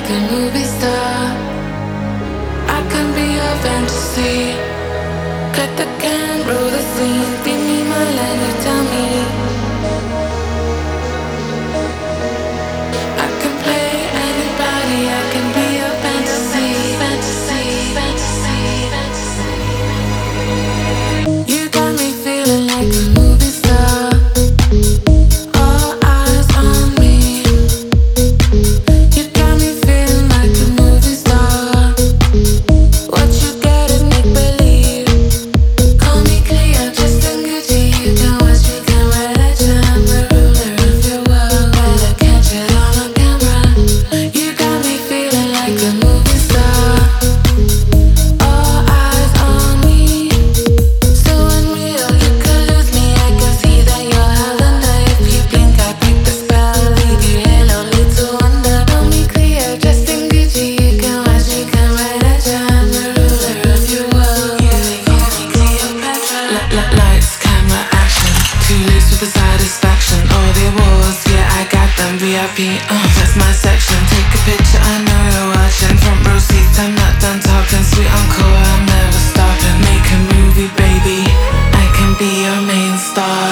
like a movie star. I can be your fantasy. Cut the can, roll the scene. Be me, my land, you tell me. I can play anybody. I can be your fantasy, fantasy, fantasy, fantasy. You got me feeling like a movie star. All eyes on me. You got me feeling like a movie star. What you get is make believe. Call me Cleo, Justin Gucci. You can watch me, can wear that charm. The ruler of your world, better catch it all on camera. You got me feeling like a movie star. All eyes on me. So unreal, you could lose me. I can see that you're having the. If you blink, I break the spell. Leave you halo, little wonder. Call me Cleo, Justin Gucci. You can watch me, can wear that charm. The ruler of your world. You may call me Cleopatra. Lights, camera, action. Too loose with the satisfaction. All the awards, yeah, I got them. VIP, that's my section. Take a picture, I know you're watching. Front row seats, I'm not done talking. Sweet encore, I'm never stopping. Make a movie, baby. I can be your main star.